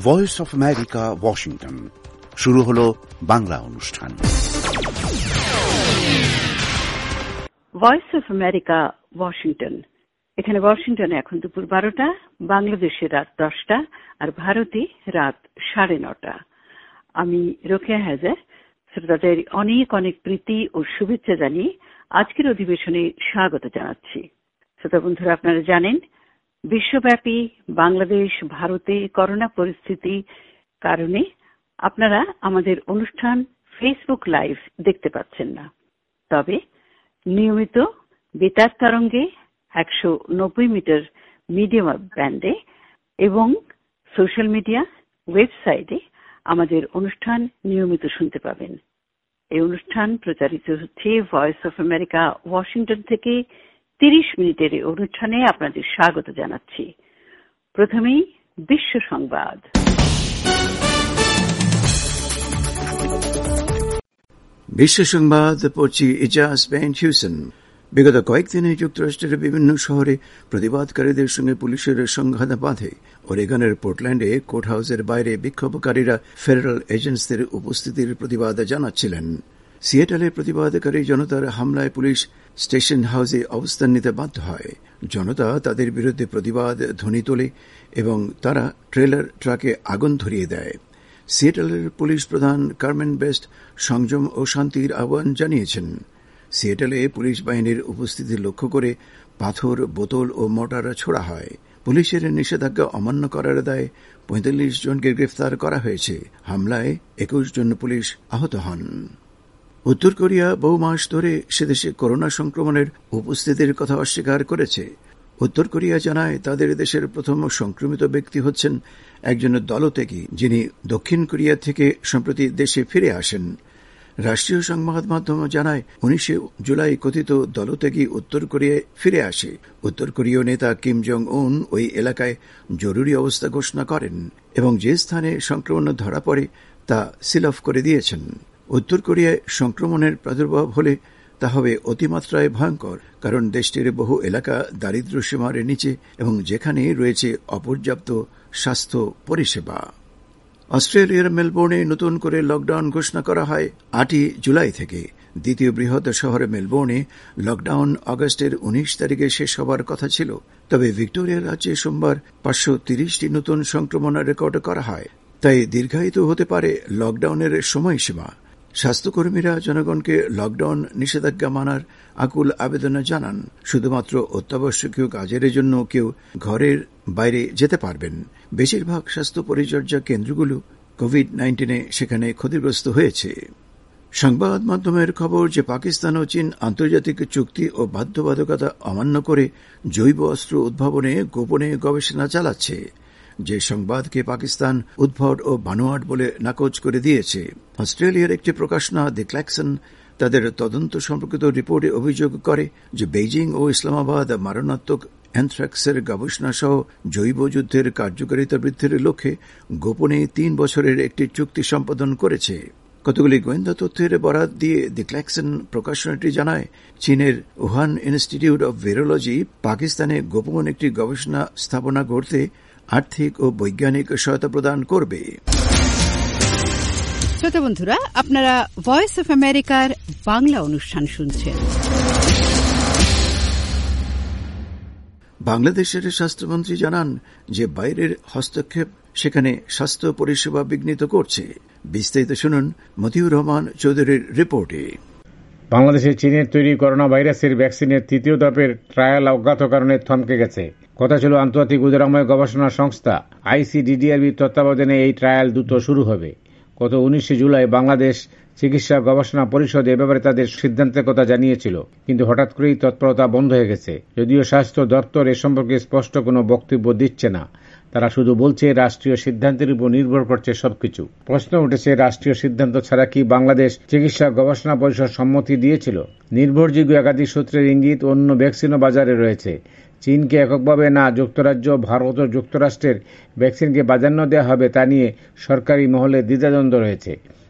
Voice of America, Washington. শুরু হলো বাংলা অনুষ্ঠান। Voice of America, Washington. এখানে ওয়াশিংটনে এখন দুপুর 12টা, বাংলাদেশে রাত 10টা, আর ভারতে রাত 9:30। আমি রোকেয়া হায়দার শ্রোতাদের অনেক অনেক প্রীতি ও শুভেচ্ছা জানিয়ে আজকের অধিবেশনে স্বাগত জানাচ্ছি। শ্রোতা বন্ধুরা, আপনারা জানেন বিশ্বব্যাপী বাংলাদেশ ভারতে করোনা পরিস্থিতি কারণে আপনারা আমাদের অনুষ্ঠান ফেসবুক লাইভ দেখতে পাচ্ছেন না। তবে নিয়মিত বেতার তরঙ্গে 190 মিটার মিডিয়াম ব্যান্ডে এবং সোশ্যাল মিডিয়া ওয়েবসাইটে আমাদের অনুষ্ঠান নিয়মিত শুনতে পাবেন। এই অনুষ্ঠান প্রচারিত হচ্ছে ভয়েস অফ আমেরিকা, ওয়াশিংটন থেকে। 30 মিনিটের এই অনুষ্ঠানে আপনাদের স্বাগত জানাচ্ছি। প্রথমেই বিশ্ব সংবাদ। বিশ্ব সংবাদ পড়ছি ইজাজ বেন্ট হিউসেন। বিগত কয়েকদিনে যুক্তরাষ্ট্রের বিভিন্ন শহরে প্রতিবাদকারীদের সঙ্গে পুলিশের সংঘাত বাধে। ওরেগনের পোর্টল্যান্ডে কোর্ট হাউসের বাইরে বিক্ষোভকারীরা ফেডারেল এজেন্টসদের উপস্থিতির প্রতিবাদ জানাচ্ছিলেন। সিয়েটলে প্রতিবাদকারী জনতার হামলায় পুলিশ স্টেশন হাউসে অবস্থান নিতে বাধ্য হয়। জনতা তাদের বিরুদ্ধে প্রতিবাদ ধ্বনি তোলে এবং তারা ট্রেলার ট্রাকে আগুন ধরিয়ে দেয়। সিয়েটলের পুলিশ প্রধান কার্মেন বেস্ট সংযম ও শান্তির আহ্বান জানিয়েছেন। সিয়েটলে পুলিশ বাহিনীর উপস্থিতি লক্ষ্য করে পাথর, বোতল ও মর্টার ছোড়া হয়। পুলিশের নিষেধাজ্ঞা অমান্য করার দায়ে 45 জনকে গ্রেফতার করা হয়েছে। হামলায় 21 জন পুলিশ আহত হন। উত্তর কোরিয়া বহু মাস ধরে সেদেশে করোনা সংক্রমণের উপস্থিতির কথা অস্বীকার করেছে। উত্তর কোরিয়া জানায় তাদের দেশের প্রথম সংক্রমিত ব্যক্তি হচ্ছেন একজন দলত্যাগী, যিনি দক্ষিণ কোরিয়া থেকে সম্প্রতি দেশে ফিরে আসেন। রাষ্ট্রীয় সংবাদ মাধ্যম জানায় 19 জুলাই কথিত দলত্যাগী উত্তর কোরিয়ায় ফিরে আসে। উত্তর কোরীয় নেতা কিম জং উন ওই এলাকায় জরুরি অবস্থা ঘোষণা করেন এবং যে স্থানে সংক্রমণ ধরা পড়ে তা সিল অফ করে দিয়েছেন। উত্তর কোরিয়ায় সংক্রমণের প্রাদুর্ভাব হলে তা হবে অতিমাত্রায় ভয়ঙ্কর, কারণ দেশটির বহু এলাকা দারিদ্র্য সীমার নিচে এবং যেখানে রয়েছে অপর্যাপ্ত স্বাস্থ্য পরিষেবা। অস্ট্রেলিয়ার মেলবোর্নে নতুন করে লকডাউন ঘোষণা করা হয় 8 জুলাই থেকে। দ্বিতীয় বৃহৎ শহর মেলবোর্নে লকডাউন আগস্টের 19 তারিখে শেষ হবার কথা ছিল। তবে ভিক্টোরিয়া রাজ্যে সোমবার 530টি নতুন সংক্রমণ রেকর্ড করা হয়। তাই দীর্ঘায়িত হতে পারে লকডাউনের সময়সীমা। স্বাস্থ্যকর্মীরা জনগণকে লকডাউন নিষেধাজ্ঞা মানার আকুল আবেদন জানান। শুধুমাত্র অত্যাবশ্যকীয় কাজের জন্য কেউ ঘরের বাইরে যেতে পারবেন। বেশিরভাগ স্বাস্থ্য পরিচর্যা কেন্দ্রগুলো কোভিড-19 সেখানে ক্ষতিগ্রস্ত হয়েছে। সংবাদ মাধ্যমের খবর যে পাকিস্তান ও চীন আন্তর্জাতিক চুক্তি ও বাধ্যবাধকতা অমান্য করে জৈব অস্ত্র উদ্ভাবনে গোপনে গবেষণা চালাচ্ছে। যে সংবাদকে পাকিস্তান উদ্ভট ও বানোয়াট বলে নাকচ করে দিয়েছে। অস্ট্রেলিয়ার একটি প্রকাশনা দি ক্ল্যাকসন তাদের তদন্ত সম্পর্কিত রিপোর্টে অভিযোগ করে যে বেইজিং ও ইসলামাবাদ মারণাত্মক অ্যানথ্রাক্সের গবেষণা সহ জৈব যুদ্ধের কার্যকারিতা বৃদ্ধির লক্ষ্যে গোপনে 3 বছরের একটি চুক্তি সম্পাদন করেছে। কতগুলি গোয়েন্দা তথ্যের বরাত দিয়ে দি ক্ল্যাকসন প্রকাশনাটি জানায়, চীনের উহান ইনস্টিটিউট অব ভাইরোলজি পাকিস্তানে গোপন একটি গবেষণা স্থাপনা করতে আর্থিক ও বৈজ্ঞানিক সহায়তা প্রদান করবে। শ্রোতা বন্ধুরা, আপনারা ভয়েস অফ আমেরিকার বাংলা অনুষ্ঠান শুনছেন। বাংলাদেশের স্বাস্থ্যমন্ত্রী জানান যে বাইরের হস্তক্ষেপ সেখানে স্বাস্থ্য পরিষেবা বিঘ্নিত করছে। বিস্তারিত শুনুন মতিউর রহমান চৌধুরীর রিপোর্টে। বাংলাদেশে চীনের তৈরি করোনা ভাইরাসের ভ্যাকসিনের 3য় ধাপের ট্রায়াল অজ্ঞাত কারণে থমকে গেছে। কথা ছিল আন্তর্জাতিক উদারময় গবেষণা সংস্থা আইসিডিডিআরবির তত্ত্বাবধানে এই ট্রায়াল দ্রুত শুরু হবে। গত 19 জুলাই বাংলাদেশ চিকিৎসা গবেষণা পরিষদ এ ব্যাপারে তাদের সিদ্ধান্তের কথা জানিয়েছিল, কিন্তু হঠাৎ করেই তৎপরতা বন্ধ হয়ে গেছে। যদিও স্বাস্থ্য দপ্তর এ সম্পর্কে স্পষ্ট কোনো বক্তব্য দিচ্ছে না, তারা শুধু বলছে রাষ্ট্রীয় সিদ্ধান্তের উপর নির্ভর করছে সবকিছু। প্রশ্ন উঠেছে, রাষ্ট্রীয় সিদ্ধান্ত ছাড়া কি বাংলাদেশ চিকিৎসা গবেষণা পরিষদ সম্মতি দিয়েছিল? নির্ভরযোগ্য একাধিক সূত্রের ইঙ্গিত অন্য ভ্যাকসিনও বাজারে রয়েছে। চীনকে এককভাবে না যুক্তরাজ্য, ভারত ও যুক্তরাষ্ট্রের ভ্যাকসিনকে প্রাধান্য দেওয়া হবে তা নিয়ে সরকারি মহলে দ্বিধাদ্বন্দ্ব রয়েছে।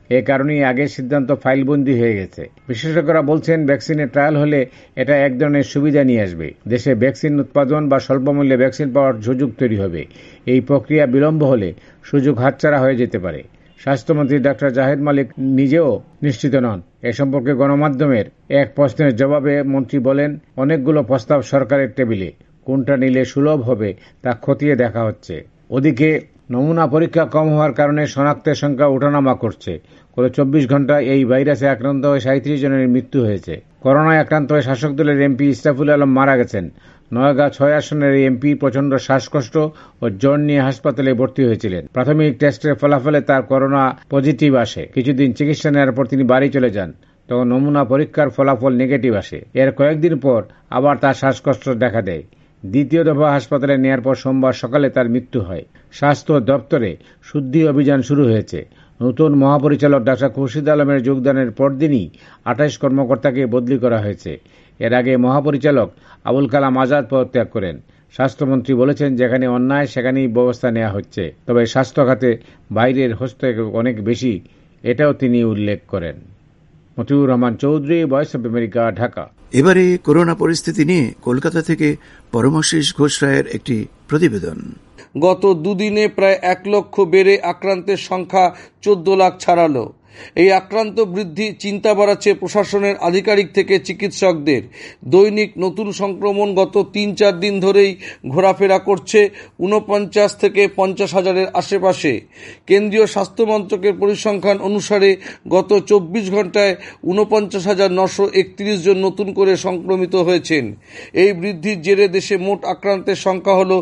এ কারণেই আগের সিদ্ধান্ত ফাইলবন্দি হয়ে গেছে। বিশেষজ্ঞরা বলছেন ভ্যাকসিনের ট্রায়াল হলে এটা এক ধরনের সুবিধা নিয়ে আসবে। দেশে ভ্যাকসিন উৎপাদন বা স্বল্পমূল্যে ভ্যাকসিন পাওয়ার সুযোগ তৈরি হবে। এই প্রক্রিয়া বিলম্ব হলে সুযোগ হাতছাড়া হয়ে যেতে পারে। স্বাস্থ্যমন্ত্রী ডাক্তার জাহেদ মালিক নিজেও নিশ্চিত নন। এ সম্পর্কে গণমাধ্যমের এক প্রশ্নের জবাবে মন্ত্রী বলেন, অনেকগুলো প্রস্তাব সরকারের টেবিলে, কোনটা নিলে সুলভ হবে তা খতিয়ে দেখা হচ্ছে। ওদিকে নমুনা পরীক্ষা কম হওয়ার কারণে শনাক্তের সংখ্যা ওঠানামা করছে। গত 24 ঘণ্টায় এই ভাইরাসে আক্রান্ত হয়ে 37 জনের মৃত্যু হয়েছে। করোনায় আক্রান্ত হয়ে শাসক দলের এমপি ইস্তাফুল আলম মারা গেছেন। নওগাঁ 6 আসনের এমপি প্রচন্ড শ্বাসকষ্ট ও জ্বর নিয়ে হাসপাতালে ভর্তি হয়েছিলেন। প্রাথমিক টেস্টের ফলাফলে তার করোনা পজিটিভ আসে। কিছুদিন চিকিৎসা নেওয়ার পর তিনি বাড়ি চলে যান। তখন নমুনা পরীক্ষার ফলাফল নেগেটিভ আসে। এর কয়েকদিন পর আবার তার শ্বাসকষ্ট দেখা দেয়। দ্বিতীয় দফা হাসপাতালে নেওয়ার পর সোমবার সকালে তার মৃত্যু হয়। স্বাস্থ্য দপ্তরে শুদ্ধি অভিযান শুরু হয়েছে। নতুন মহাপরিচালক ডাক্তার খুরশিদ আলমের যোগদানের পরদিনই 28 কর্মকর্তাকে বদলি করা হয়েছে। এর আগে মহাপরিচালক আবুল কালাম আজাদ পদত্যাগ করেন। স্বাস্থ্যমন্ত্রী বলেছেন, যেখানে অন্যায় সেখানেই ব্যবস্থা নেওয়া হচ্ছে, তবে স্বাস্থ্য খাতে বাইরের হস্তক্ষেপ অনেক বেশি, এটাও তিনি উল্লেখ করেন। Motiur Rahman Chowdhury, voice of America, Dhaka. এবারে করোনা পরিস্থিতি নিয়ে কলকাতা থেকে পরমাশিস ঘোষ রায়ের একটি প্রতিবেদন। গত দুদিনে প্রায় 1 লক্ষ বেড়ে আক্রান্তের সংখ্যা 14 লাখ ছাড়ালো। এই আক্রান্ত বৃদ্ধি চিন্তা বাড়াচ্ছে প্রশাসনের আধিকারিক থেকে চিকিৎসকদের। দৈনিক নতুন সংক্রমণ গত 3-4 দিন ধরেই ঘোরাফেরা করছে 49 থেকে 50 হাজারের আশেপাশে। কেন্দ্রীয় স্বাস্থ্য মন্ত্রকের পরিসংখ্যান অনুসারে গত 24 ঘন্টায় 49,931 জন নতুন করে সংক্রমিত হয়েছেন। এই বৃদ্ধির জেরে দেশে মোট আক্রান্তের সংখ্যা হল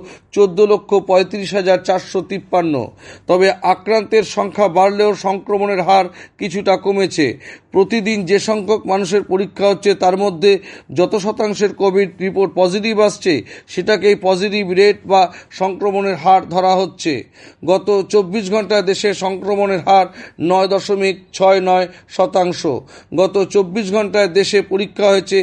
14,35,453। তবে আক্রান্তের সংখ্যা বাড়লেও সংক্রমণের হার কিছুটা কমেছে। প্রতিদিন যে সংখ্যক মানুষের পরীক্ষা হচ্ছে তার মধ্যে যত শতাংশের কোভিড রিপোর্ট পজিটিভ আসছে সেটাকেই পজিটিভ রেট বা সংক্রমণের হার ধরা হচ্ছে। গত 24 ঘন্টায় দেশে সংক্রমণের হার 9.69%। গত 24 ঘন্টায় দেশে পরীক্ষা হয়েছে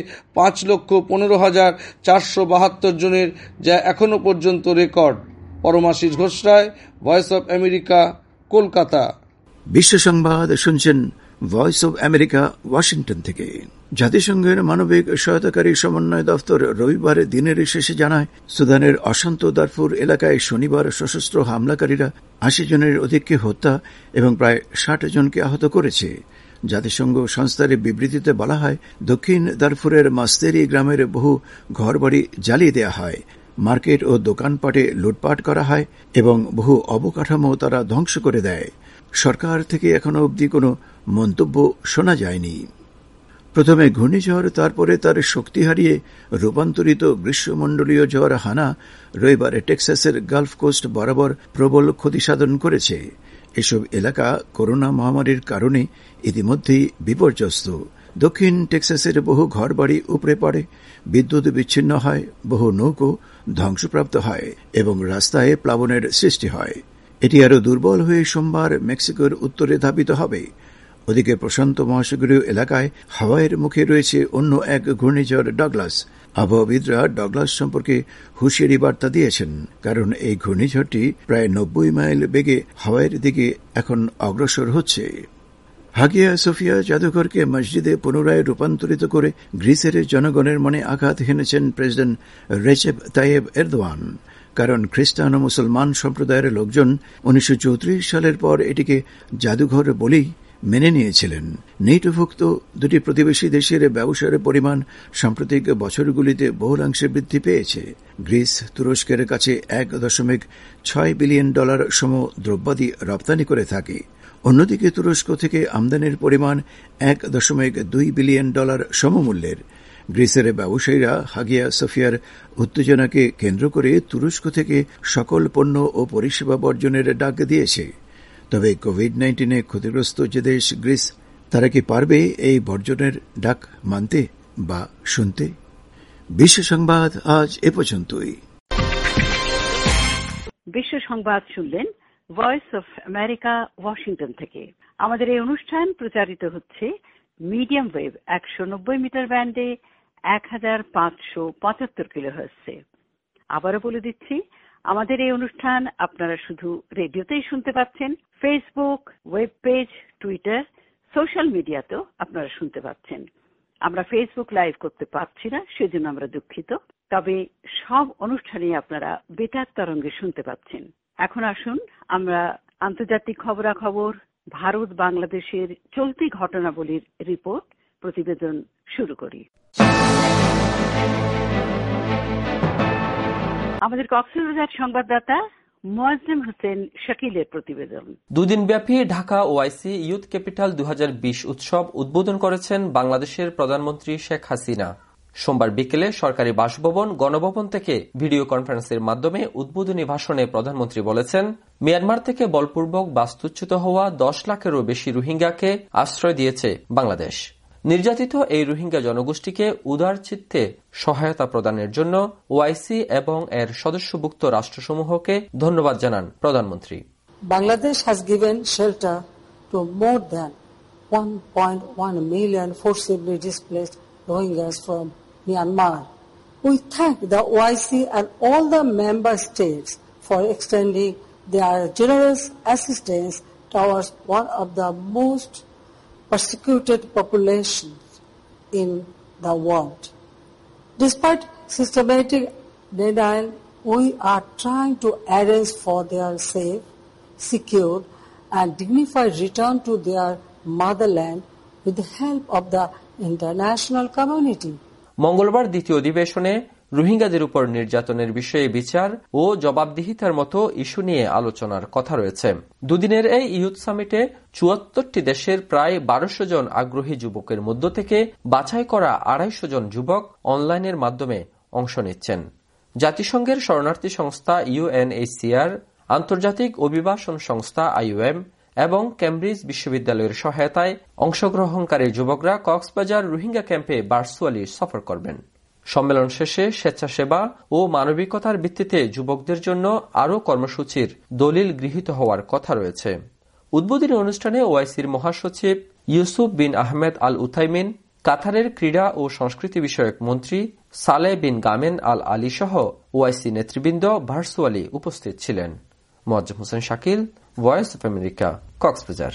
5,15,472 জনের, যা এখনো পর্যন্ত record. Paramashis Ghosh Roy, voice of America, Kolkata. বিশ্ব সংবাদ শুনছেন ভয়েস অব আমেরিকা, ওয়াশিংটন থেকে। জাতিসংঘের মানবিক সহায়তাকারী সমন্বয় দফতর রবিবার দিনের শেষে জানায়, সুদানের অশান্ত দারফুর এলাকায় শনিবার সশস্ত্র হামলাকারীরা 80 জনের অধিককে হত্যা এবং প্রায় 60 জনকে আহত করেছে। জাতিসংঘ সংস্থার বিবৃতিতে বলা হয়, দক্ষিণ দারফুরের মাস্তেরি গ্রামের বহু ঘরবাড়ি জ্বালিয়ে দেওয়া হয়, মার্কেট ও দোকানপাটে লুটপাট করা হয় এবং বহু অবকাঠামো তারা ধ্বংস করে দেয়। সরকার থেকে এখনো অবধি কোনো মন্তব্য শোনা যায়নি। প্রথমে ঘূর্ণিঝড়, তারপরে তার শক্তি হারিয়ে রূপান্তরিত গ্রীষ্মমণ্ডলীয় ঝড় হানা রবিবার টেক্সাসের গালফ কোস্ট বরাবর প্রবল ক্ষতি সাধন করেছে। এসব এলাকা করোনা মহামারীর কারণে ইতিমধ্যেই বিপর্যস্ত। দক্ষিণ টেক্সাসের বহু ঘরবাড়ি উপড়ে পড়ে, বিদ্যুৎ বিচ্ছিন্ন হয়, বহু নৌকো ধ্বংসপ্রাপ্ত হয় এবং রাস্তায় প্লাবনের সৃষ্টি হয়। এটি আরও দুর্বল হয়ে সোমবার মেক্সিকোর উত্তরে ধাবিত হবে। ওদিকে প্রশান্ত মহাসাগরীয় এলাকায় হাওয়াইয়ের মুখে রয়েছে অন্য এক ঘূর্ণিঝড় ডগলাস। আবহাওয়াবিদরা ডগলাস সম্পর্কে হুঁশিয়ারি বার্তা দিয়েছেন, কারণ এই ঘূর্ণিঝড়টি প্রায় 90 মাইল বেগে হাওয়াইয়ের দিকে এখন অগ্রসর হচ্ছে। হাগিয়া সোফিয়া জাদুঘরকে মসজিদে পুনরায় রূপান্তরিত করে গ্রিসের জনগণের মনে আঘাত হেনেছেন প্রেসিডেন্ট রেচেপ তাইয়েব এরদোয়ান। কারণ খ্রিস্টান ও মুসলমান সম্প্রদায়ের লোকজন 1934 সালের পর এটিকে জাদুঘর বলেই মেনে নিয়েছিলেন। নেটোভুক্ত দুটি প্রতিবেশী দেশের ব্যবসার পরিমাণ সাম্প্রতিক বছরগুলিতে বহুলাংশে বৃদ্ধি পেয়েছে। গ্রিস তুরস্কের কাছে $1.6 বিলিয়ন সম দ্রব্যাদি রপ্তানি করে থাকে। অন্যদিকে তুরস্ক থেকে আমদানির পরিমাণ $1.2 বিলিয়ন সমমূল্যের। গ্রিসের ব্যবসায়ীরা হাগিয়া সোফিয়ার উত্তেজনাকে কেন্দ্র করে তুরস্ক থেকে সকল পণ্য ও পরিষেবা বর্জনের ডাক দিয়েছে। তবে কোভিড-19 ক্ষতিগ্রস্ত যে দেশ গ্রিস, তারা কি পারবে এই বর্জনের ডাক মানতে বা শুনতে? বিশ্ব সংবাদ আজ এ পর্যন্তই। বিশ্ব সংবাদ শুনলেন ভয়েস অফ আমেরিকা, ওয়াশিংটন থেকে। আমাদের এই অনুষ্ঠান প্রচারিত হচ্ছে মিডিয়াম ওয়েভ 190 মিটার ব্যান্ডে 1575 কিলোহার্টজে। আবারও বলে দিচ্ছি, আমাদের এই অনুষ্ঠান আপনারা শুধু রেডিওতেই শুনতে পাচ্ছেন, Facebook, web page, Twitter, social মিডিয়াতেও আপনারা শুনতে পাচ্ছেন। আমরা ফেসবুক লাইভ করতে পারছি না, সেজন্য আমরা দুঃখিত। তবে সব অনুষ্ঠানই আপনারা বেতার তরঙ্গে শুনতে পাচ্ছেন। এখন আসুন আমরা আন্তর্জাতিক খবরাখবর, ভারত বাংলাদেশের চলতি ঘটনাবলীর রিপোর্ট, প্রতিবেদন শুরু করি। আমাদের কক্সবাজার সংবাদদাতা মোয়াজ্জেম হোসেন শাকিলের প্রতিবেদন। দুদিনব্যাপী ঢাকা ওআইসি ইউথ ক্যাপিটাল 2020 উৎসব উদ্বোধন করেছেন বাংলাদেশের প্রধানমন্ত্রী শেখ হাসিনা। সোমবার বিকেলে সরকারি বাসভবন গণভবন থেকে ভিডিও কনফারেন্সের মাধ্যমে উদ্বোধনী ভাষণে প্রধানমন্ত্রী বলেছেন, মিয়ানমার থেকে বলপূর্বক বাস্তুচ্যুত হওয়া 10 লাখেরও বেশি রোহিঙ্গাকে আশ্রয় দিয়েছে বাংলাদেশ। নির্যাতিত এই রোহিঙ্গা জনগোষ্ঠীকে উদার চিত্তে সহায়তা প্রদানের জন্য ওআইসি এবং এর সদস্যভুক্ত রাষ্ট্রসমূহকে ধন্যবাদ জানান প্রধানমন্ত্রী। Bangladesh has given shelter to more than 1.1 million forcibly displaced Rohingyas from Myanmar. We thank the OIC and all the member states for extending their generous assistance towards one of the most persecuted populations in the world. Despite systematic denial, we are trying to arrange for their safe, secure, and dignified return to their motherland with the help of the international community. মঙ্গলবার দ্বিতীয় অধিবেশনে রোহিঙ্গাদের উপর নির্যাতনের বিষয়ে বিচার ও জবাবদিহিতার মতো ইস্যু নিয়ে আলোচনার কথা রয়েছে। দুদিনের এই ইউথ সামিটে ৭৪টি দেশের প্রায় ১২০০ জন আগ্রহী যুবকের মধ্য থেকে বাছাই করা ২৫০ জন যুবক অনলাইনের মাধ্যমে অংশ নিচ্ছেন। জাতিসংঘের শরণার্থী সংস্থা UNHCR, আন্তর্জাতিক অভিবাসন সংস্থা IOM এবং কেমব্রিজ বিশ্ববিদ্যালয়ের সহায়তায় অংশগ্রহণকারী যুবকরা কক্সবাজার রোহিঙ্গা ক্যাম্পে ভার্চুয়ালি সফর করবেন। সম্মেলন শেষে স্বেচ্ছাসেবা ও মানবিকতার ভিত্তিতে যুবকদের জন্য আরও কর্মসূচির দলিল গৃহীত হওয়ার কথা রয়েছে। উদ্বোধনী অনুষ্ঠানে ওআইসির মহাসচিব ইউসুফ বিন আহমেদ আল উথাইমিন, কাতারের ক্রীড়া ও সংস্কৃতি বিষয়ক মন্ত্রী সালেহ বিন গামেন আল আলী সহ ওআইসি নেতৃবৃন্দ ভার্চুয়ালি উপস্থিত ছিলেন। Moazzem Hossain Shakil, voice of America, Cox's Bazar.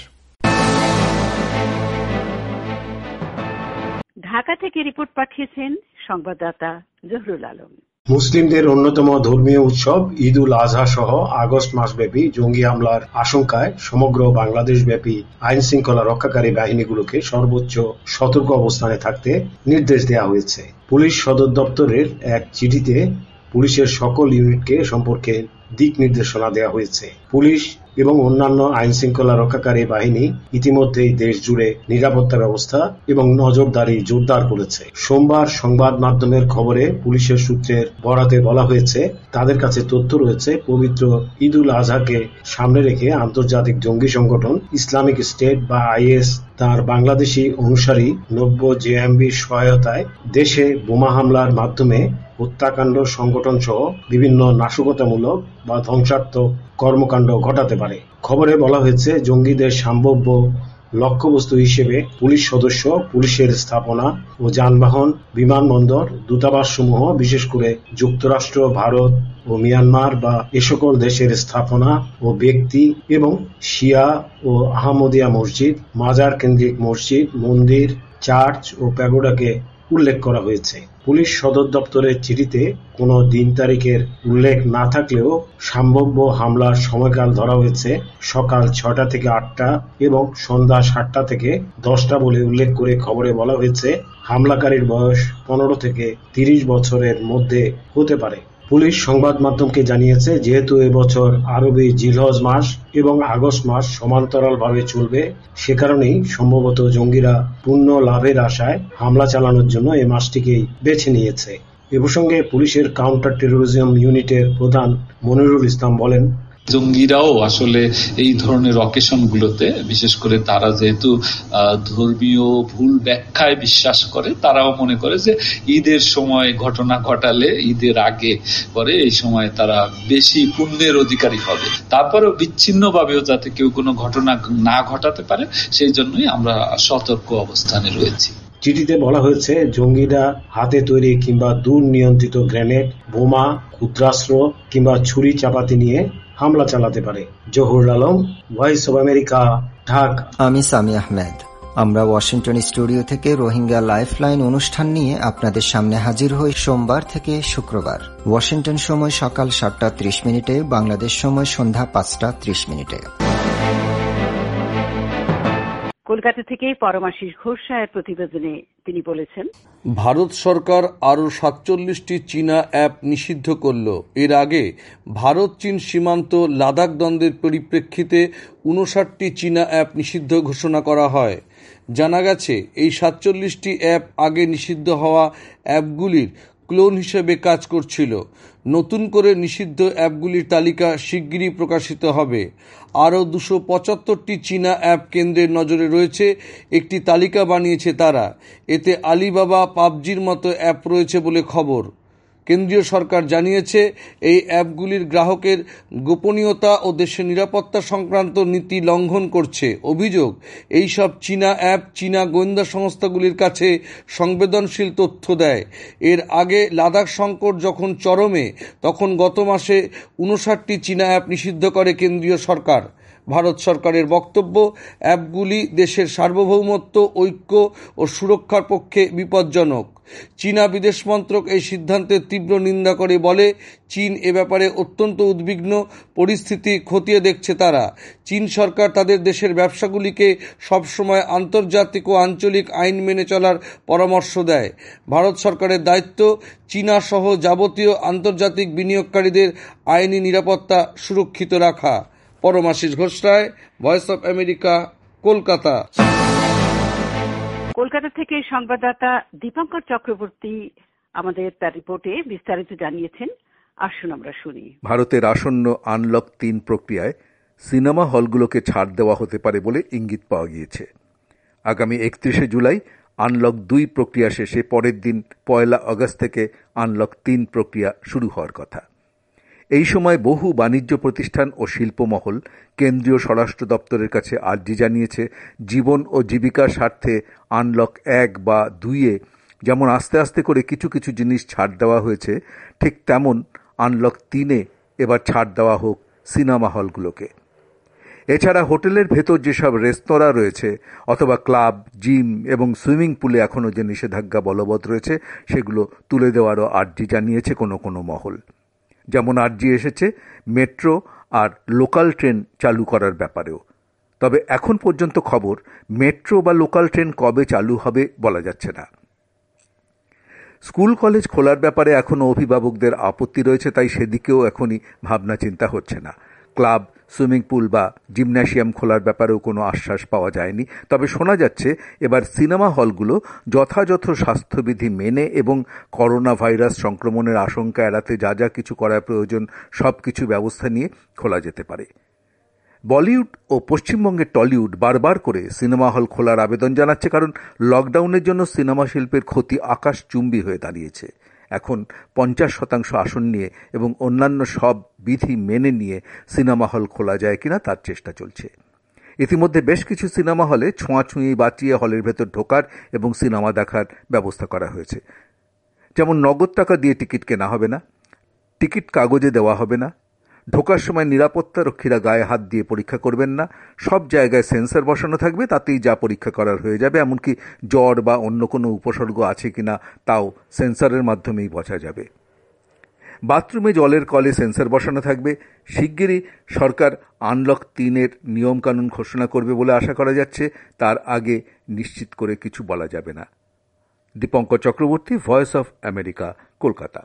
Dhaka থেকে রিপোর্ট পাঠিয়েছেন সংবাদদাতা জহুরুল আলম। মুসলিমদের অন্যতম ধর্মীয় উৎসব ঈদ উল আজহা সহ আগস্ট মাসব্যাপী জঙ্গি হামলার আশঙ্কায় সমগ্র বাংলাদেশব্যাপী আইন শৃঙ্খলা রক্ষাকারী বাহিনীগুলোকে সর্বোচ্চ সতর্ক অবস্থানে থাকতে নির্দেশ দেওয়া হয়েছে। পুলিশ সদর দপ্তরের এক চিঠিতে পুলিশের সকল ইউনিটকে সম্পর্কে দিক নির্দেশনা দেওয়া হয়েছে। পুলিশ এবং অন্যান্য আইন শৃঙ্খলা রক্ষাকারী বাহিনী ইতিমধ্যেই দেশ জুড়ে নিরাপত্তা ব্যবস্থা এবং নজরদারি জোরদার করেছে। সোমবার সংবাদ মাধ্যমের খবরে পুলিশের সূত্রের বরাতে বলা হয়েছে, তাদের কাছে তথ্য রয়েছে পবিত্র ঈদ উল আজহাকে সামনে রেখে আন্তর্জাতিক জঙ্গি সংগঠন ইসলামিক স্টেট বা IS তার বাংলাদেশি অনুসারী 90 JMBর সহায়তায় দেশে বোমা হামলার মাধ্যমে হত্যাকাণ্ড সংগঠন সহ বিভিন্ন নাশকতামূলক বা ধ্বংসাত্মক কর্মকাণ্ড ঘটাতে পারে। খবরে বলা হয়েছে, জঙ্গিদের সম্ভাব্য লক্ষ্যবস্তু হিসেবে পুলিশ সদস্য, পুলিশের স্থাপনা ও যানবাহন, বিমানবন্দর, দূতাবাসসমূহ, বিশেষ করে যুক্তরাষ্ট্র, ভারত ও মিয়ানমার বা এ সকল দেশের স্থাপনা ও ব্যক্তি এবং শিয়া ও আহমদিয়া মসজিদ, মাজার কেন্দ্রিক মসজিদ, মন্দির, চার্চ ও প্যাগোডাকে উল্লেখ করা হয়েছে। পুলিশ সদর দপ্তরের চিঠিতে কোনো দিন তারিখের উল্লেখ না থাকলেও সম্ভাব্য হামলার সময়কাল ধরা হয়েছে সকাল 6টা থেকে 8টা এবং সন্ধ্যা 7টা থেকে 10টা বলে উল্লেখ করে খবরে বলা হয়েছে, হামলাকারীর বয়স 15 থেকে 30 বছরের মধ্যে হতে পারে। পুলিশ সংবাদ মাধ্যমকে জানিয়েছে, যেহেতু এবছর আরবি জিলহজ মাস এবং আগস্ট মাস সমান্তরালভাবে চলবে, সে কারণেই সম্ভবত জঙ্গিরা পুণ্য লাভের আশায় হামলা চালানোর জন্য এই মাসটিকেই বেছে নিয়েছে। এ প্রসঙ্গে পুলিশের কাউন্টার টেরোরিজম ইউনিটের প্রধান মনিরুল ইসলাম বলেন, জঙ্গিরাও আসলে এই ধরনের অকেশন গুলোতে, বিশেষ করে তারা যেহেতু ধর্মীয় ভুল ব্যাখ্যায় বিশ্বাস করে, তারাও মনে করে যে ঈদের সময় ঘটনা ঘটালে ঈদের আগে পরে এই সময় তারা বেশি পুণ্যের অধিকারী হবে। তারপরেও বিচ্ছিন্নভাবেও যাতে কেউ কোনো ঘটনা না ঘটাতে পারে, সেই জন্যই আমরা সতর্ক অবস্থানে রয়েছি। চিঠিতে বলা হয়েছে জঙ্গিরা হাতে তৈরি কিংবা দূর নিয়ন্ত্রিত গ্রেনেড, বোমা, ক্ষুদ্রাস্ত্র কিংবা ছুরি চাপাতি নিয়ে হামলা চালাতে পারে। Zahurul Alam, voice of America, Dhaka. আমি সামি আহমেদ। আমরা ওয়াশিংটন স্টুডিও থেকে রোহিঙ্গা লাইফলাইন অনুষ্ঠান নিয়ে আপনাদের সামনে হাজির হই সোমবার থেকে শুক্রবার। ওয়াশিংটন সময় সকাল 7:30, বাংলাদেশ সময় সন্ধ্যা 5:30। কলকাতা থেকে পরমাশিস ঘোষ রায়ের প্রতিবেদনে তিনি বলেছেন, ভারত সরকার আরও 47টি চীনা অ্যাপ নিষিদ্ধ করল। এর আগে ভারত চীন সীমান্ত লাদাখ দ্বন্দ্বের পরিপ্রেক্ষিতে 59টি চীনা অ্যাপ নিষিদ্ধ ঘোষণা করা হয়। জানা গেছে এই 47টি অ্যাপ আগে নিষিদ্ধ হওয়া অ্যাপগুলির ক্লোন হিসেবে কাজ করছিল। নতুন করে নিষিদ্ধ অ্যাপগুলির তালিকা শিগগিরই প্রকাশিত হবে। আরও 275টি চীনা অ্যাপ কেন্দ্রের নজরে রয়েছে, একটি তালিকা বানিয়েছে তারা। এতে আলিবাবা, পাবজির মতো অ্যাপ রয়েছে বলে খবর। কেন্দ্রীয় সরকার জানিয়েছে এই অ্যাপগুলির গ্রাহকের গোপনীয়তা ও দেশের নিরাপত্তা সংক্রান্ত নীতি লঙ্ঘন করছে। অভিযোগ, এই সব চীনা অ্যাপ চীনা গোয়েন্দা সংস্থাগুলির কাছে সংবেদনশীল তথ্য দেয়। এর আগে লাদাখ সংকট যখন চরমে, তখন গত মাসে 59টি চীনা অ্যাপ নিষিদ্ধ করে কেন্দ্রীয় সরকার। ভারত সরকারের বক্তব্য, অ্যাপগুলি দেশের সার্বভৌমত্ব, ঐক্য ও সুরক্ষার পক্ষে বিপজ্জনক। চীনা বিদেশ মন্ত্রক এই সিদ্ধান্তের তীব্র নিন্দা করে বলে, চীন এ ব্যাপারে অত্যন্ত উদ্বিগ্ন, পরিস্থিতি খতিয়ে দেখছে তারা। চীন সরকার তাদের দেশের ব্যবসাগুলিকে সবসময় আন্তর্জাতিক ও আঞ্চলিক আইন মেনে চলার পরামর্শ দেয়। ভারত সরকারের দায়িত্ব চীনা সহ যাবতীয় আন্তর্জাতিক বিনিয়োগকারীদের আইনি নিরাপত্তা সুরক্ষিত রাখা। Paramashis Ghosh Roy, voice of America, Kolkata. Kolkata থেকে সংবাদদাতা দীপঙ্কর চক্রবর্তী আমাদের তার রিপোর্টে বিস্তারিত জানিয়েছেন। আসুন আমরা শুনি। ভারতের আসন্ন আনলক 3 প্রক্রিয়ায় সিনেমা হলগুলোকে ছাড় দেওয়া হতে পারে বলে ইঙ্গিত পাওয়া গিয়েছে। আগামী 31শে জুলাই আনলক 2 প্রক্রিয়া শেষে পরের দিন 1 আগস্ট থেকে আনলক 3 প্রক্রিয়া শুরু হওয়ার কথা। এই সময় বহু বাণিজ্য প্রতিষ্ঠান ও শিল্পমহল কেন্দ্রীয় স্বরাষ্ট্র দপ্তরের কাছে আর্জি জানিয়েছে, জীবন ও জীবিকার স্বার্থে আনলক 1 বা 2-এ যেমন আস্তে আস্তে করে কিছু কিছু জিনিস ছাড় দেওয়া হয়েছে, ঠিক তেমন আনলক 3-এ এবার ছাড় দেওয়া হোক সিনেমা হলগুলোকে। এছাড়া হোটেলের ভেতর যেসব রেস্তোরাঁ রয়েছে অথবা ক্লাব, জিম এবং সুইমিং পুলে এখনও যে নিষেধাজ্ঞা বলবৎ রয়েছে সেগুলো তুলে দেওয়ারও আর্জি জানিয়েছে কোনো কোনো মহল। যেমন আর্জি এসেছে মেট্রো আর লোকাল ট্রেন চালু করার ব্যাপারেও। তবে এখন পর্যন্ত খবর, মেট্রো বা লোকাল ট্রেন কবে চালু হবে বলা যাচ্ছে না। স্কুল কলেজ খোলার ব্যাপারে এখনও অভিভাবকদের আপত্তি রয়েছে, তাই সেদিকেও এখনই ভাবনা চিন্তা হচ্ছে না। ক্লাব, সুইমিং পুল বা জিমন্যাসিয়াম খোলার ব্যাপারেও কোনো আশ্বাস পাওয়া যায়নি। তবে শোনা যাচ্ছে এবার সিনেমা হলগুলো যথাযথ স্বাস্থ্যবিধি মেনে এবং করোনা ভাইরাস সংক্রমণের আশঙ্কা এড়াতে যা যা কিছু করা প্রয়োজন সব কিছু ব্যবস্থা নিয়ে খোলা যেতে পারে। বলিউড ও পশ্চিমবঙ্গের টলিউড বারবার করে সিনেমা হল খোলার আবেদন জানাচ্ছে, কারণ লকডাউনের জন্য সিনেমা শিল্পের ক্ষতি আকাশচুম্বী হয়ে দাঁড়িয়েছে। এখন 50% আসন নিয়ে এবং অন্যান্য সব বিধি মেনে নিয়ে সিনেমা হল খোলা যায় কিনা তার চেষ্টা চলছে। ইতিমধ্যে বেশ কিছু সিনেমা হলে ছোঁয়াছুঁয়ি বাঁচিয়ে হলের ভেতর ঢোকার এবং সিনেমা দেখার ব্যবস্থা করা হয়েছে। যেমন নগদ টাকা দিয়ে টিকিট কেনা হবে না, টিকিট কাগজে দেওয়া হবে না, ঢোকার সময় নিরাপত্তা রক্ষীরা গায়ে হাত দিয়ে পরীক্ষা করবেন না, সব জায়গায় সেন্সর বসানো থাকবে, তাতেই যা পরীক্ষা করার হয়ে যাবে। এমনকি জ্বর বা অন্য কোনো উপসর্গ আছে কিনা তাও সেন্সরের মাধ্যমেই বোঝা যাবে। বাথরুমে জলের কলে সেন্সর বসানো থাকবে। শিগগিরই সরকার আনলক 3-এর নিয়মকানুন ঘোষণা করবে বলে আশা করা যাচ্ছে, তার আগে নিশ্চিত করে কিছু বলা যাবে না। Dipankar Chakraborty, voice of America, Kolkata.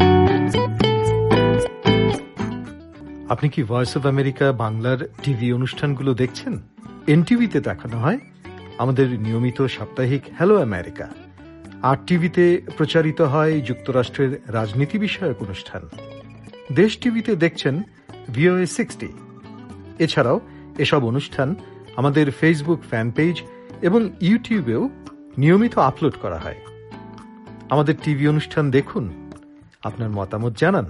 আপনি কি ভয়েস অফ আমেরিকা বাংলার টিভি অনুষ্ঠানগুলো দেখছেন? এনটিভিতে দেখানো হয় আমাদের নিয়মিত সাপ্তাহিক হ্যালো আমেরিকা। আর টিভিতে প্রচারিত হয় যুক্তরাষ্ট্রের রাজনীতি বিষয়ক অনুষ্ঠান। দেশ টিভিতে দেখছেন VOA 60। এছাড়াও এসব অনুষ্ঠান আমাদের ফেসবুক ফ্যান পেজ এবং ইউটিউবেও নিয়মিত আপলোড করা হয়। আমাদের টিভি অনুষ্ঠান দেখুন, আপনার মতামত জানান।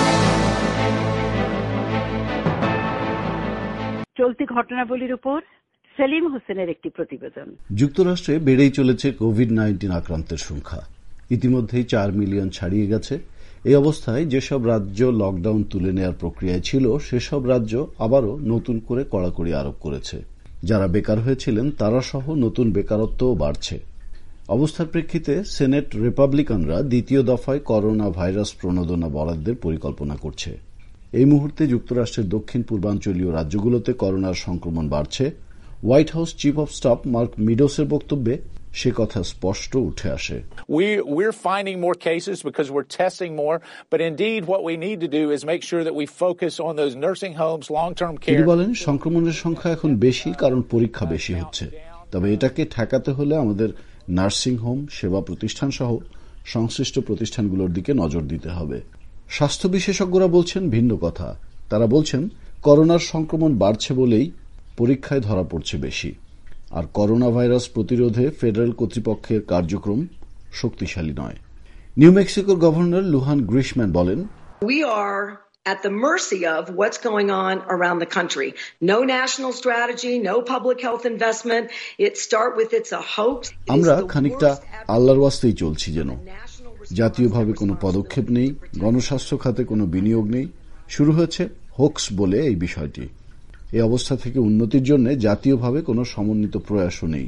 চলতি ঘটনাবলীর উপর সেলিম হোসেনের একটি প্রতিবেদন। যুক্তরাষ্ট্রে বেড়েই চলেছে কোভিড-19 আক্রান্তের সংখ্যা। ইতিমধ্যেই 4 মিলিয়ন ছাড়িয়ে গেছে। এই অবস্থায় যেসব রাজ্য লকডাউন তুলে নেওয়ার প্রক্রিয়ায় ছিল সেসব রাজ্য আবারও নতুন করে কড়াকড়ি আরোপ করেছে। যারা বেকার হয়েছিলেন তারা সহ নতুন বেকারত্বও বাড়ছে। অবস্থার প্রেক্ষিতে সেনেট রিপাবলিকানরা দ্বিতীয় দফায় করোনা ভাইরাস প্রণোদনা বরাদ্দের পরিকল্পনা করছে। এই মুহূর্তে যুক্তরাষ্ট্রের দক্ষিণ পূর্বাঞ্চলীয় রাজ্যগুলোতে করোনার সংক্রমণ বাড়ছে। White House chief of staff Mark মিডোসের বক্তব্যে সে কথা স্পষ্ট উঠে আসে। We're finding more cases because we're testing more, but indeed what we need to do is make sure that we focus on those nursing homes, long-term care. তিনি বলেন, সংক্রমণের সংখ্যা এখন বেশি কারণ পরীক্ষা বেশি হচ্ছে। তবে এটাকে ঠেকাতে হলে আমাদের নার্সিং হোম, সেবা প্রতিষ্ঠান সহ সংশ্লিষ্ট প্রতিষ্ঠানগুলোর দিকে নজর দিতে হবে। স্বাস্থ্য বিশেষজ্ঞরা বলছেন ভিন্ন কথা। তারা বলছেন করোনার সংক্রমণ বাড়ছে বলেই পরীক্ষায় ধরা পড়ছে বেশি। আর করোনা ভাইরাস প্রতিরোধে ফেডারেল কর্তৃপক্ষের কার্যক্রম শক্তিশালী নয়। নিউ মেক্সিকোর গভর্নর লুহান গ্রিশম্যান বলেন, We are at the mercy of what's going on around the country. No national strategy, no public health investment. It's a hoax. আমরা খানিকটা আল্লাহর ওয়াস্তেই চলছি যেন। জাতীয়ভাবে কোনো পদক্ষেপ নেই, গণস্বাস্থ্য খাতে কোনো বিনিয়োগ নেই। শুরু হয়েছে হোক্স বলে এই বিষয়টি। এই অবস্থা থেকে উন্নতির জন্য জাতীয়ভাবে কোনো সমন্বিত প্রয়াসও নেই।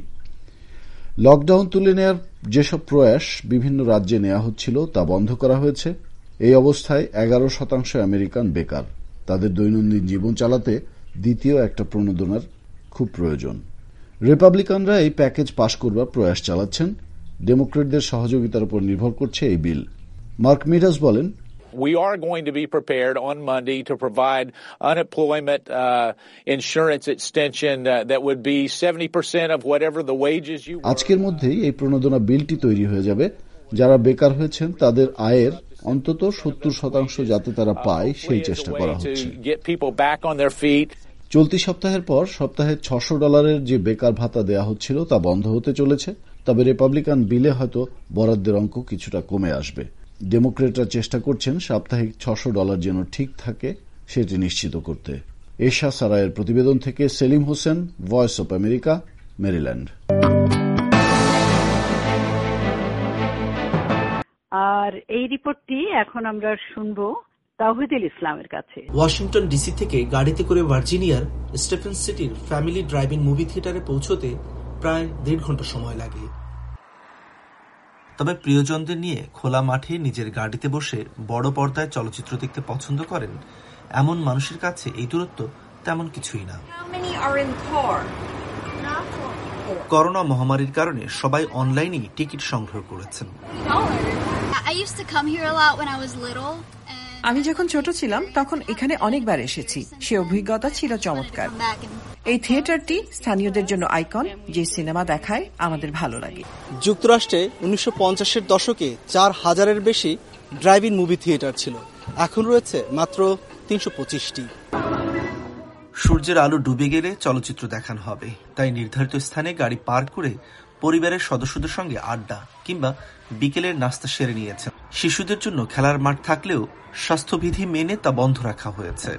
লকডাউন তুলে নেওয়ার যেসব প্রয়াস বিভিন্ন রাজ্যে নেওয়া হচ্ছিল তা বন্ধ করা হয়েছে। এই অবস্থায় 11% আমেরিকান বেকার। তাদের দৈনন্দিন জীবন চালাতে দ্বিতীয় একটা প্রণোদনার খুব প্রয়োজন। রিপাবলিকানরা এই প্যাকেজ পাশ করবার প্রয়াস চালাচ্ছেন। ডেমোক্রেটদের সহযোগিতার উপর নির্ভর করছে এই বিল। মার্ক মিডোস বলেন, We are going to be prepared on Monday to provide unemployment insurance extension that would be 70% of whatever the wages you were. আজকের মধ্যেই এই প্রণোদনা বিলটি তৈরি হয়ে যাবে। যারা বেকার হয়েছেন তাদের আয়ের অন্তত 70% যাতে তারা পায় সেই চেষ্টা করা হচ্ছে। চলতি সপ্তাহের পর সপ্তাহে $600 যে বেকার ভাতা দেয়া হচ্ছিল তা বন্ধ হতে চলেছে। তবে রিপাবলিকান বিলে হয়তো বরাদ্দের অঙ্ক কিছুটা কমে আসবে। ডেমোক্রেটরা চেষ্টা করছেন সাপ্তাহিক $600 যেন ঠিক থাকে সেটি নিশ্চিত করতে। এশা সারায়ের প্রতিবেদন থেকে Selim Hossain, voice of America, Maryland. আর এই রিপোর্টটি এখন আমরা শুনব তাওহিদুল ইসলামের কাছে। ওয়াশিংটন ডিসি থেকে গাড়িতে করে ভার্জিনিয়ার স্টেফেন সিটির ফ্যামিলি ড্রাইভ ইন মুভি থিয়েটারে পৌঁছতে প্রায় 1.5 ঘন্টা সময় লাগে। তবে প্রিয়জনদের নিয়ে খোলা মাঠে নিজের গাড়িতে বসে বড় পর্দায় চলচ্চিত্র দেখতে পছন্দ করেন এমন মানুষের কাছে এই দূরত্ব তেমন কিছুই না। করোনা মহামারীর কারণে সবাই অনলাইনেই টিকিট সংগ্রহ করেছেন। আমি যখন ছোট ছিলাম তখন এখানে অনেকবার এসেছি। সে অভিজ্ঞতা ছিল চমৎকার। এই থিয়েটারটি স্থানীয়দের জন্য আইকন, যে সিনেমা দেখায় আমাদের ভালো লাগে। যুক্তরাষ্ট্রে 1950-এর দশকে 4000-এর বেশি ড্রাইভ ইন মুভি থিয়েটার ছিল। এখন রয়েছে মাত্র 325টি। সূর্যের আলো ডুবে গেলে চলচ্চিত্র দেখানো হবে, তাই নির্ধারিত স্থানে গাড়ি পার্ক করে পরিবারের সদস্যদের সঙ্গে আড্ডা কিংবা বিকেলের নাস্তা সেরে নিয়েছেন। শিশুদের জন্য খেলার মাঠ থাকলেও স্বাস্থ্যবিধি মেনে তা বন্ধ রাখা হয়েছে।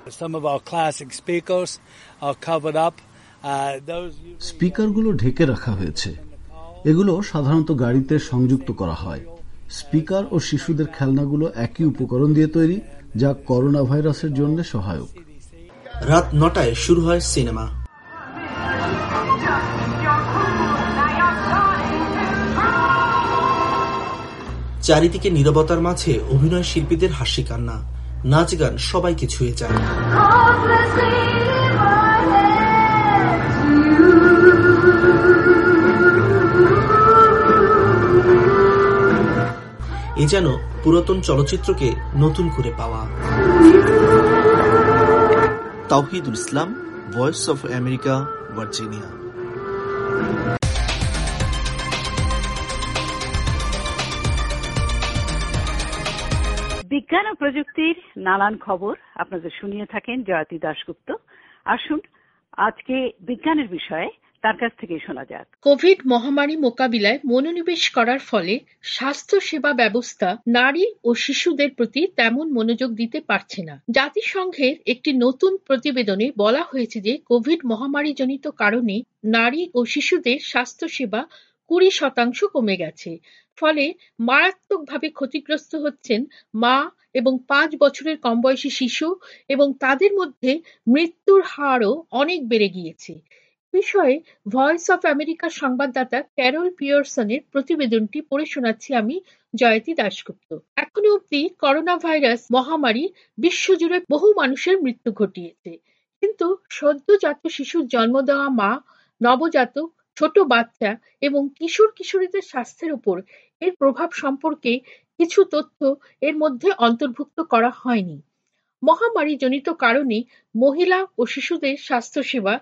স্পিকারগুলো ঢেকে রাখা হয়েছে। এগুলো সাধারণত গাড়িতে সংযুক্ত করা হয়। স্পিকার ও শিশুদের খেলনাগুলো একই উপকরণ দিয়ে তৈরি, যা করোনা ভাইরাসের জন্য সহায়ক। রাত 9টায় শুরু হয় সিনেমা। চারিদিকে নীরবতার মাঝে অভিনয় শিল্পীদের হাসি কান্না, নাচ গান সবাইকে ছুঁয়ে যায়। এ যেন পুরাতন চলচ্চিত্রকে নতুন করে পাওয়া। Tauhidul Islam, voice of America, Virginia. বিজ্ঞান ও প্রযুক্তির নানান খবর আপনাদের শুনিয়ে থাকেন জয়তী দাশগুপ্ত। আসুন আজকে বিজ্ঞানের বিষয়ে তার কাছ থেকে শোনা যাক। কোভিড মহামারী মোকাবিলায় মনোনিবেশ করার ফলে স্বাস্থ্য সেবা ব্যবস্থা নারী ও শিশুদের প্রতি তেমন মনোযোগ দিতে পারছে না। জাতিসংঘের একটি নতুন প্রতিবেদনে বলা হয়েছে যে কোভিড মহামারীজনিত কারণে নারী ও শিশুদের স্বাস্থ্য সেবা 20% কমে গেছে। ফলে মারাত্মকভাবে ক্ষতিগ্রস্ত হচ্ছেন মা এবং 5 বছরের কম বয়সী শিশু, এবং তাদের মধ্যে মৃত্যুর হারও অনেক বেড়ে গিয়েছে। বিষয়ে ভয়েস অফ আমেরিকার সংবাদদাতা ক্যারল পিয়ারসনের প্রতিবেদনটি পড়ে শোনাচ্ছি আমি, জয়তী দাশগুপ্ত। এখনো অবধি করোনা ভাইরাস মহামারী বিশ্বজুড়ে বহু মানুষের মৃত্যু ঘটিয়েছে, কিন্তু সদ্যজাত শিশুর জন্ম দেওয়া মা, নবজাতক, ছোট বাচ্চা এবং কিশোর কিশোরীদের স্বাস্থ্যের উপর এর প্রভাব সম্পর্কে কিছু তথ্য এর মধ্যে অন্তর্ভুক্ত করা হয়নি। মহামারী জনিত কারণে মহিলা ও শিশুদের স্বাস্থ্যসেবা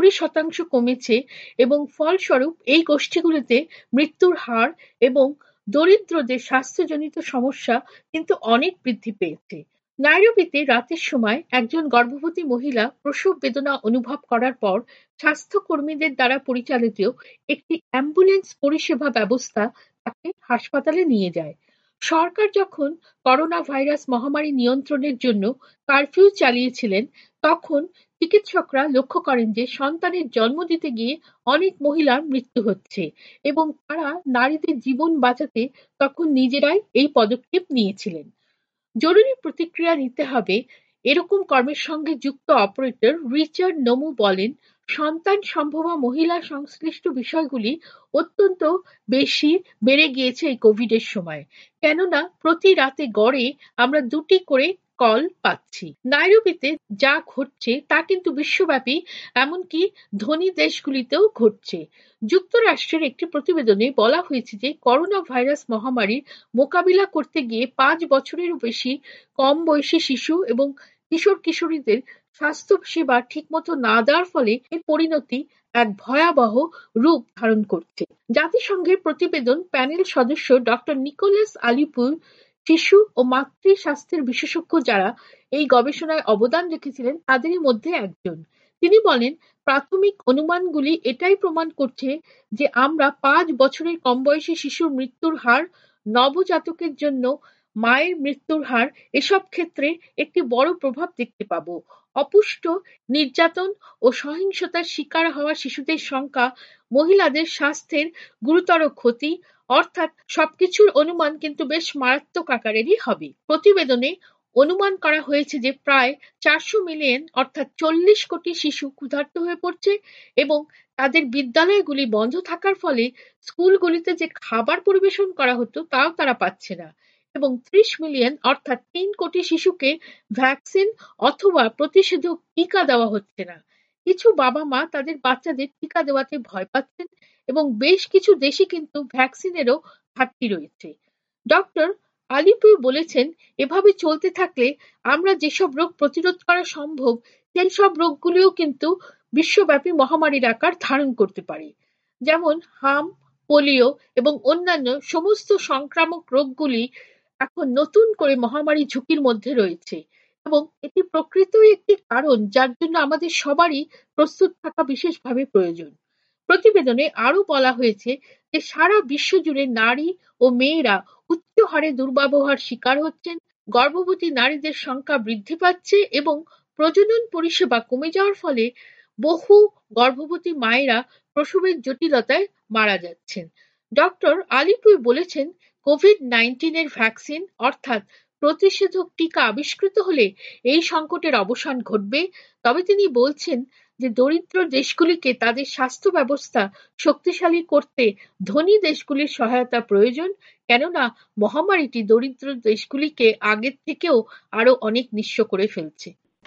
20% কমেছে, এবং ফলস্বরূপ এই গোষ্ঠীগুলিতে মৃত্যুর হার এবং দরিদ্রদের স্বাস্থ্যজনিত সমস্যা কিন্তু অনেক বৃদ্ধি পেয়েছে। নাইরোবিতে রাতের সময় একজন গর্ভবতী মহিলা প্রসব বেদনা অনুভব করার পর স্বাস্থ্যকর্মীদের দ্বারা পরিচালিত একটি অ্যাম্বুলেন্স পরিষেবা ব্যবস্থা তাকে হাসপাতালে নিয়ে যায়। সরকার যখন করোনা ভাইরাস মহামারী নিয়ন্ত্রণের জন্য কারফিউ চালিয়েছিলেন, তখন চিকিৎসকরা লক্ষ্য করেন যে সন্তানের জন্ম দিতে গিয়ে অনেক মহিলার মৃত্যু হচ্ছে, এবং তারা নারীদের জীবন বাঁচাতে তখন নিজেরাই এই পদক্ষেপ নিয়েছিলেন। জরুরি প্রতিক্রিয়া নিতে হবে, এরকম কর্মের সঙ্গে যুক্ত অপারেটর রিচার্ড নমু বলেন, সন্তান সম্ভবা মহিলা সংশ্লিষ্ট বিষয়গুলি অত্যন্ত বেশি বেড়ে গিয়েছে এই কোভিডের সময়, কেননা প্রতি রাতে গড়ে আমরা 2টি করে কল পাচ্ছি। নাইরোবিতে যা ঘটছে তা কিন্তু বিশ্বব্যাপী, এমনকি ধনী দেশগুলিতেও ঘটছে। যুক্তরাষ্ট্রের একটি প্রতিবেদনে বলা হয়েছে যে করোনা ভাইরাস মহামারীর মোকাবিলা করতে গিয়ে 5 বছরেরও বেশি কম বয়সী শিশু এবং কিশোর কিশোরীদের স্বাস্থ্য সেবা ঠিকমতো না দেওয়ার ফলে এর পরিণতি এক ভয়াবহ রূপ ধারণ করছে। জাতিসংঘের প্রতিবেদন প্যানেল সদস্য ডক্টর নিকোলাস আলিপুর, শিশু ও মাতৃ স্বাস্থ্যের বিশেষজ্ঞ যারা এই গবেষণায় অবদান রেখেছিলেন তাদেরই মধ্যে একজন। তিনি বলেন, প্রাথমিক অনুমানগুলি এটাই প্রমাণ করছে যে আমরা 5 বছরের কম বয়সী শিশুর মৃত্যুর হার, নবজাতকের জন্য মায়ের মৃত্যুর হার, এসব ক্ষেত্রে একটি বড় প্রভাব দেখতে পাব। অপুষ্ট, নির্যাতন ও সহিংসতার শিকার হওয়া শিশুদের সংখ্যা, মহিলাদের স্বাস্থ্যের গুরুতর ক্ষতি, অর্থাৎ সবকিছুর অনুমান কিন্তু বেশ মারাত্মক আকারেরই হবে। প্রতিবেদনে অনুমান করা হয়েছে যে প্রায় 400 মিলিয়ন অর্থাৎ 40 কোটি শিশু ক্ষুধার্ত হয়ে পড়ছে, এবং তাদের বিদ্যালয়গুলি বন্ধ থাকার ফলে স্কুলগুলিতে যে খাবার পরিবেশন করা হতো তাও তারা পাচ্ছে না, এবং 30 মিলিয়ন অর্থাৎ 3 কোটি শিশুকে ভ্যাকসিন অথবা প্রতিষেধক টিকা দেওয়া হচ্ছে না। কিছু বাবা মা তাদের বাচ্চাদের টিকা দেওয়াতে ভয় পাচ্ছেন, এবং বেশ কিছু দেশে কিন্তু ভ্যাকসিনেরও ঘাটতি রয়েছে। ডক্টর আলিপুর বলেছেন, এভাবে চলতে থাকলে আমরা যেসব রোগ প্রতিরোধ করা সম্ভব সেই সব রোগগুলিও কিন্তু বিশ্বব্যাপী মহামারীর আকার ধারণ করতে পারে। যেমন হাম, পোলিও এবং অন্যান্য সমস্ত সংক্রামক রোগগুলি এখন নতুন করে মহামারী ঝুঁকির মধ্যে রয়েছে, এবং এটি প্রকৃতই একটি কারণ যার জন্য আমাদের সবারই প্রস্তুত থাকা বিশেষভাবে প্রয়োজন। প্রতিবেদনে আরও বলা হয়েছে যে সারা বিশ্ব জুড়ে নারী ও মেয়েরা উচ্চ হারে দুর্ব্যবহার শিকার হচ্ছেন, গর্ভবতী নারীদের সংখ্যা বৃদ্ধি পাচ্ছে, এবং প্রজনন পরিষেবা কমে যাওয়ার ফলে বহু গর্ভবতী মায়েরা প্রসবের জটিলতায় মারা যাচ্ছেন। ডক্টর আলিপুর বলেছেন, কোভিড-19 এর ভ্যাকসিন অর্থাৎ প্রতিষেধক টিকা আবিষ্কৃত হলে এই সংকটের অবসান ঘটবে। তবে তিনি বলছেন যে দরিদ্র দেশগুলিকে তাদের স্বাস্থ্য ব্যবস্থা শক্তিশালী করতে ধনী দেশগুলির সহায়তা প্রয়োজন, কেননা মহামারীটি দরিদ্র দেশগুলিকে আগের থেকেও আরো অনেক নিঃস্ব করে ফেলছে।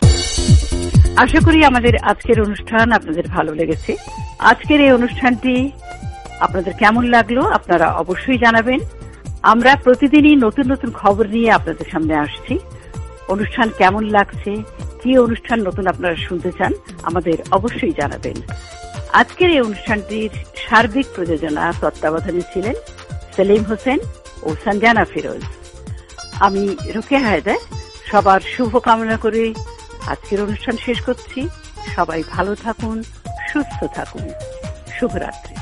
আশা করি আমাদের আজকের অনুষ্ঠান আপনাদের ভালো লেগেছে। আজকের এই অনুষ্ঠানটি আপনাদের কেমন লাগলো আপনারা অবশ্যই জানাবেন। আমরা প্রতিদিনই নতুন নতুন খবর নিয়ে আপনাদের সামনে আসছি। অনুষ্ঠান কেমন লাগছে, কি অনুষ্ঠান নতুন আপনারা শুনতে চান, আমাদের অবশ্যই জানাবেন। আজকের এই অনুষ্ঠানটির সার্বিক প্রযোজনা তত্ত্বাবধানে ছিলেন সেলিম হোসেন ও সঞ্জানা ফিরোজ। আমি রোকেয়া হায়দার সবার শুভ কামনা করে আজকের অনুষ্ঠান শেষ করছি। সবাই ভালো থাকুন, সুস্থ থাকুন। শুভরাত্রি।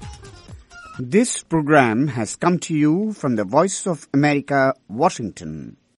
This program has come to you from the Voice of America, Washington.